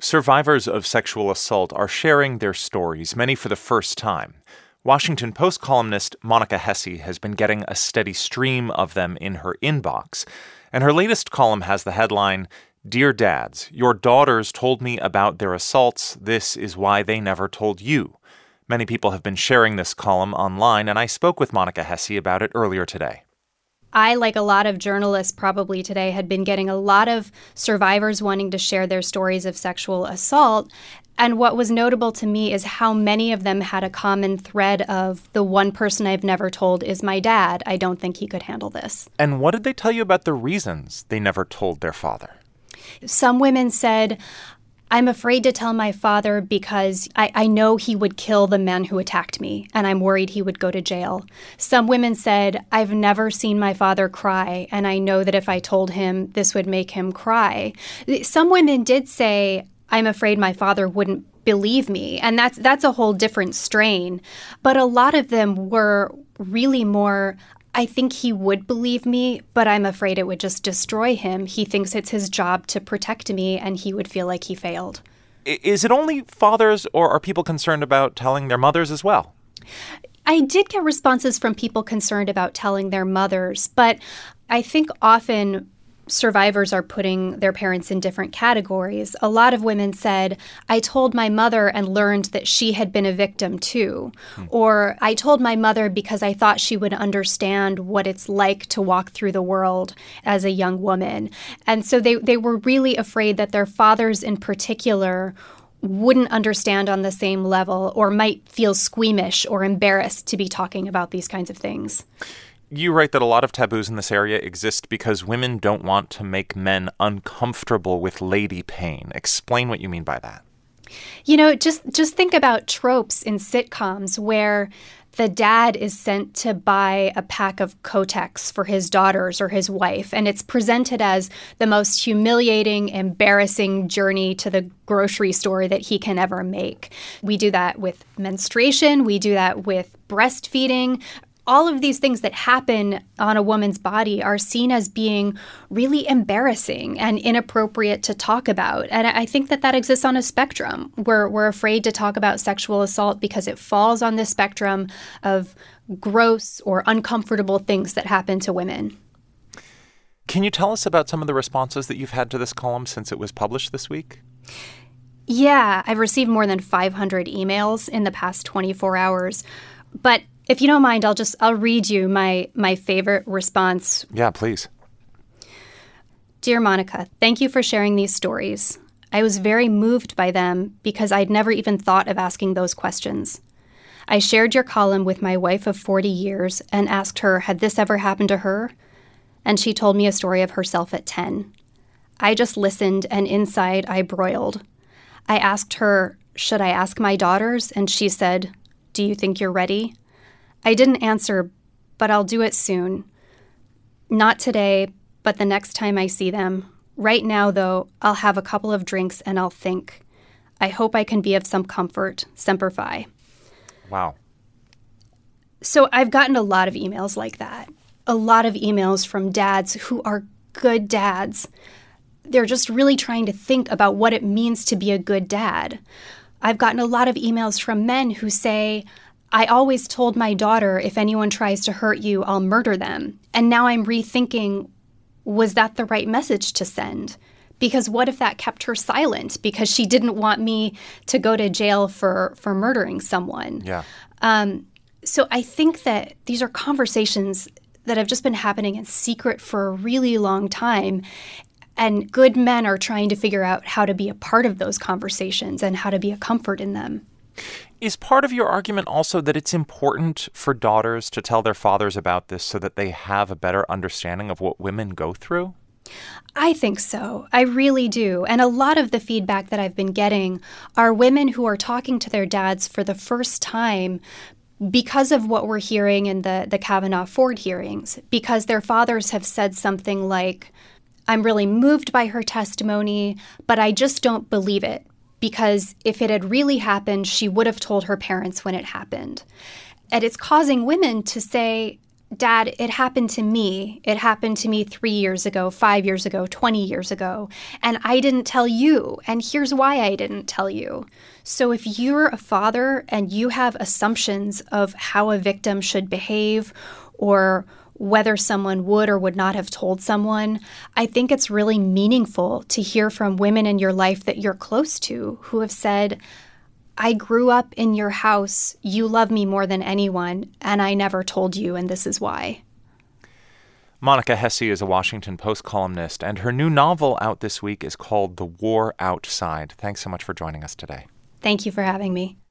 Survivors of sexual assault are sharing their stories, many for the first time. Washington Post columnist Monica Hesse has been getting a steady stream of them in her inbox. And her latest column has the headline, "Dear Dads, your daughters told me about their assaults. This is why they never told you." Many people have been sharing this column online, and I spoke with Monica Hesse about it earlier today. I, like a lot of journalists probably today, had been getting a lot of survivors wanting to share their stories of sexual assault. And what was notable to me is how many of them had a common thread of the one person I've never told is my dad. I don't think he could handle this. And what did they tell you about the reasons they never told their father? Some women said, I'm afraid to tell my father because I know he would kill the man who attacked me, and I'm worried he would go to jail. Some women said, I've never seen my father cry, and I know that if I told him, this would make him cry. Some women did say, I'm afraid my father wouldn't believe me, and that's a whole different strain. But a lot of them were really more, I think he would believe me, but I'm afraid it would just destroy him. He thinks it's his job to protect me, and he would feel like he failed. Is it only fathers, or are people concerned about telling their mothers as well? I did get responses from people concerned about telling their mothers, but I think often survivors are putting their parents in different categories. A lot of women said, I told my mother and learned that she had been a victim too. Or I told my mother because I thought she would understand what it's like to walk through the world as a young woman. And so they were really afraid that their fathers in particular wouldn't understand on the same level or might feel squeamish or embarrassed to be talking about these kinds of things. You write that a lot of taboos in this area exist because women don't want to make men uncomfortable with lady pain. Explain what you mean by that. You know, just think about tropes in sitcoms where the dad is sent to buy a pack of Kotex for his daughters or his wife, and it's presented as the most humiliating, embarrassing journey to the grocery store that he can ever make. We do that with menstruation. We do that with breastfeeding. All of these things that happen on a woman's body are seen as being really embarrassing and inappropriate to talk about. And I think that exists on a spectrum. We're afraid to talk about sexual assault because it falls on the spectrum of gross or uncomfortable things that happen to women. Can you tell us about some of the responses that you've had to this column since it was published this week? Yeah, I've received more than 500 emails in the past 24 hours. But if you don't mind, I'll read you my favorite response. Yeah, please. Dear Monica, thank you for sharing these stories. I was very moved by them because I'd never even thought of asking those questions. I shared your column with my wife of 40 years and asked her, had this ever happened to her? And she told me a story of herself at 10. I just listened, and inside I broiled. I asked her, should I ask my daughters? And she said, do you think you're ready? I didn't answer, but I'll do it soon. Not today, but the next time I see them. Right now, though, I'll have a couple of drinks and I'll think. I hope I can be of some comfort. Semper Fi. Wow. So I've gotten a lot of emails like that. A lot of emails from dads who are good dads. They're just really trying to think about what it means to be a good dad. I've gotten a lot of emails from men who say, I always told my daughter, if anyone tries to hurt you, I'll murder them. And now I'm rethinking, was that the right message to send? Because what if that kept her silent because she didn't want me to go to jail for murdering someone? Yeah. So I think that these are conversations that have just been happening in secret for a really long time. And good men are trying to figure out how to be a part of those conversations and how to be a comfort in them. Is part of your argument also that it's important for daughters to tell their fathers about this so that they have a better understanding of what women go through? I think so. I really do. And a lot of the feedback that I've been getting are women who are talking to their dads for the first time because of what we're hearing in the Kavanaugh-Ford hearings, because their fathers have said something like, I'm really moved by her testimony, but I just don't believe it. Because if it had really happened, she would have told her parents when it happened. And it's causing women to say, Dad, it happened to me. It happened to me 3 years ago, 5 years ago, 20 years ago, and I didn't tell you, and here's why I didn't tell you. So if you're a father and you have assumptions of how a victim should behave or whether someone would or would not have told someone, I think it's really meaningful to hear from women in your life that you're close to who have said, I grew up in your house, you love me more than anyone, and I never told you, and this is why. Monica Hesse is a Washington Post columnist, and her new novel out this week is called The War Outside. Thanks so much for joining us today. Thank you for having me.